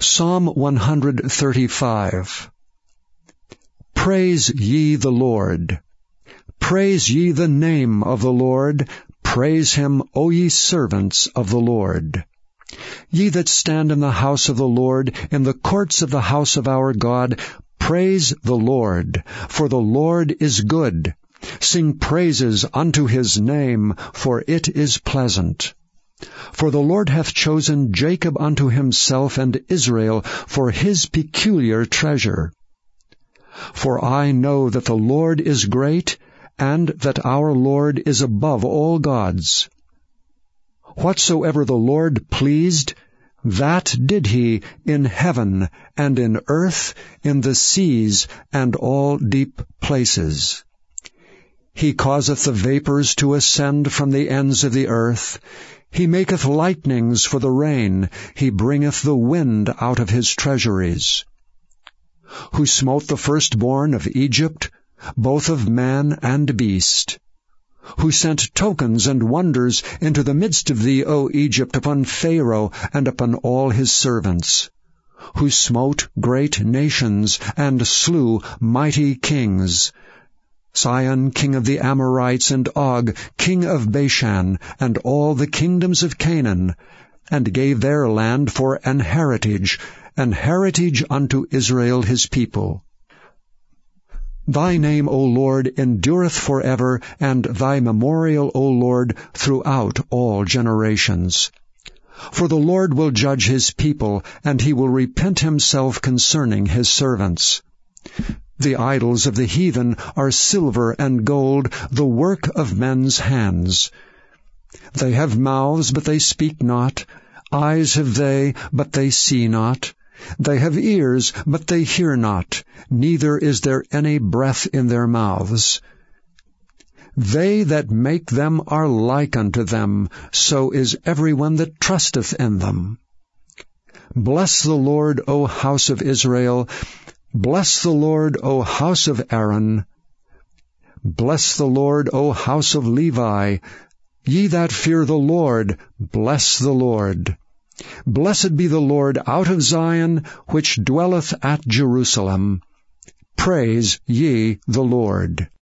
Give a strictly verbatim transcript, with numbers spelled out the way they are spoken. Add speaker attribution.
Speaker 1: Psalm one thirty-five. Praise ye the Lord. Praise ye the name of the Lord. Praise him, O ye servants of the Lord. Ye that stand in the house of the Lord, in the courts of the house of our God, praise the Lord, for the Lord is good. Sing praises unto his name, for it is pleasant. For the Lord hath chosen Jacob unto himself, and Israel for his peculiar treasure. For I know that the Lord is great, and that our Lord is above all gods. Whatsoever the Lord pleased, that did he in heaven and in earth, in the seas and all deep places. He causeth the vapors to ascend from the ends of the earth. He maketh lightnings for the rain. He bringeth the wind out of his treasuries. Who smote the firstborn of Egypt, both of man and beast. Who sent tokens and wonders into the midst of thee, O Egypt, upon Pharaoh and upon all his servants. Who smote great nations and slew mighty kings. Sihon, king of the Amorites, and Og, king of Bashan, and all the kingdoms of Canaan, and gave their land for an heritage, an heritage unto Israel his people. Thy name, O Lord, endureth forever, and thy memorial, O Lord, throughout all generations. For the Lord will judge his people, and he will repent himself concerning his servants. The idols of the heathen are silver and gold, the work of men's hands. They have mouths, but they speak not. Eyes have they, but they see not. They have ears, but they hear not. Neither is there any breath in their mouths. They that make them are like unto them, so is every one that trusteth in them. Bless the Lord, O house of Israel. Bless the Lord, O house of Aaron. Bless the Lord, O house of Levi. Ye that fear the Lord, bless the Lord. Blessed be the Lord out of Zion, which dwelleth at Jerusalem. Praise ye the Lord.